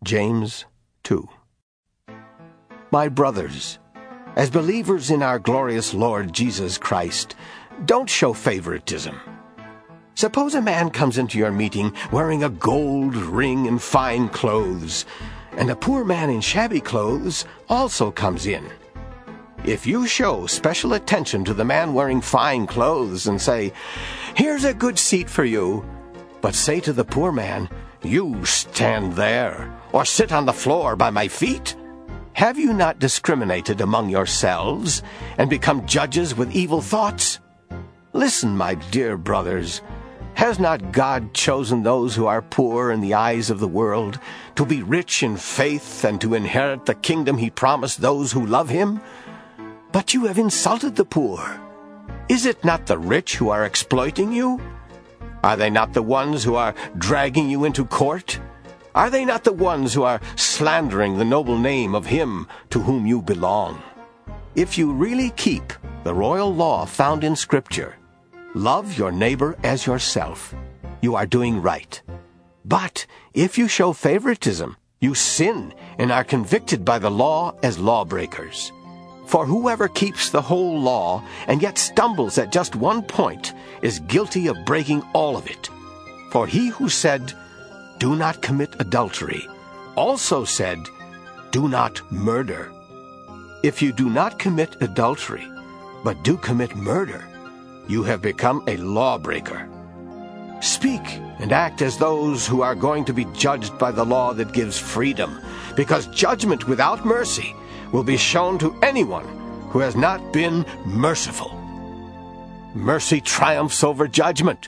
James 2. My brothers, as believers in our glorious Lord Jesus Christ, don't show favoritism. Suppose a man comes into your meeting wearing a gold ring and fine clothes, and a poor man in shabby clothes also comes in. If you show special attention to the man wearing fine clothes and say, "Here's a good seat for you," but say to the poor man, "You stand there, or sit on the floor by my feet," have you not discriminated among yourselves and become judges with evil thoughts? Listen, my dear brothers, has not God chosen those who are poor in the eyes of the world to be rich in faith and to inherit the kingdom he promised those who love him? But you have insulted the poor. Is it not the rich who are exploiting you? Are they not the ones who are dragging you into court? Are they not the ones who are slandering the noble name of him to whom you belong? If you really keep the royal law found in Scripture, love your neighbor as yourself, you are doing right. But if you show favoritism, you sin and are convicted by the law as lawbreakers. For whoever keeps the whole law and yet stumbles at just one point is guilty of breaking all of it. For he who said, "Do not commit adultery," also said, "Do not murder." If you do not commit adultery, but do commit murder, you have become a lawbreaker. Speak and act as those who are going to be judged by the law that gives freedom, because judgment without mercy will be shown to anyone who has not been merciful. Mercy triumphs over judgment.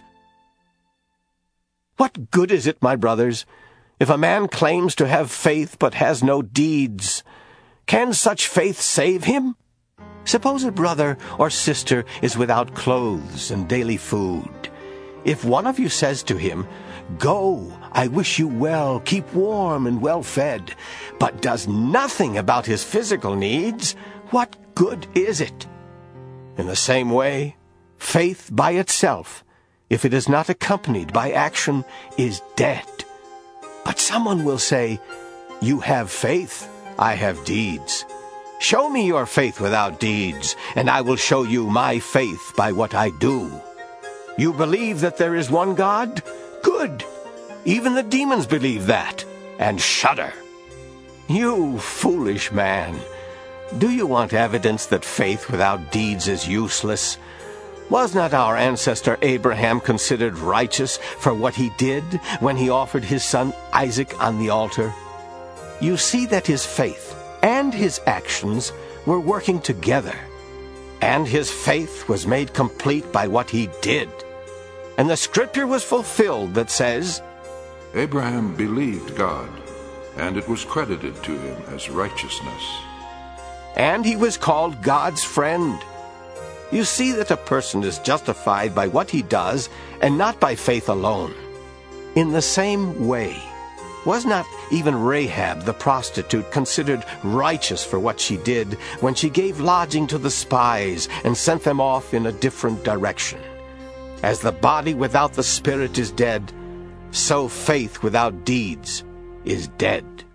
What good is it, my brothers, if a man claims to have faith but has no deeds? Can such faith save him? Suppose a brother or sister is without clothes and daily food. If one of you says to him, "Go, I wish you well, keep warm and well fed," but does nothing about his physical needs, what good is it? In the same way, faith by itself, if it is not accompanied by action, is dead. But someone will say, "You have faith, I have deeds. Show me your faith without deeds, and I will show you my faith by what I do." You believe that there is one God? Good. Even the demons believe that, and shudder. You foolish man, do you want evidence that faith without deeds is useless? Was not our ancestor Abraham considered righteous for what he did when he offered his son Isaac on the altar? You see that his faith and his actions were working together, and his faith was made complete by what he did. And the scripture was fulfilled that says, Abraham believed God, and it was credited to him as righteousness. And he was called God's friend. You see that a person is justified by what he does and not by faith alone. In the same way, was not even Rahab the prostitute considered righteous for what she did when she gave lodging to the spies and sent them off in a different direction? As the body without the spirit is dead, so faith without deeds is dead.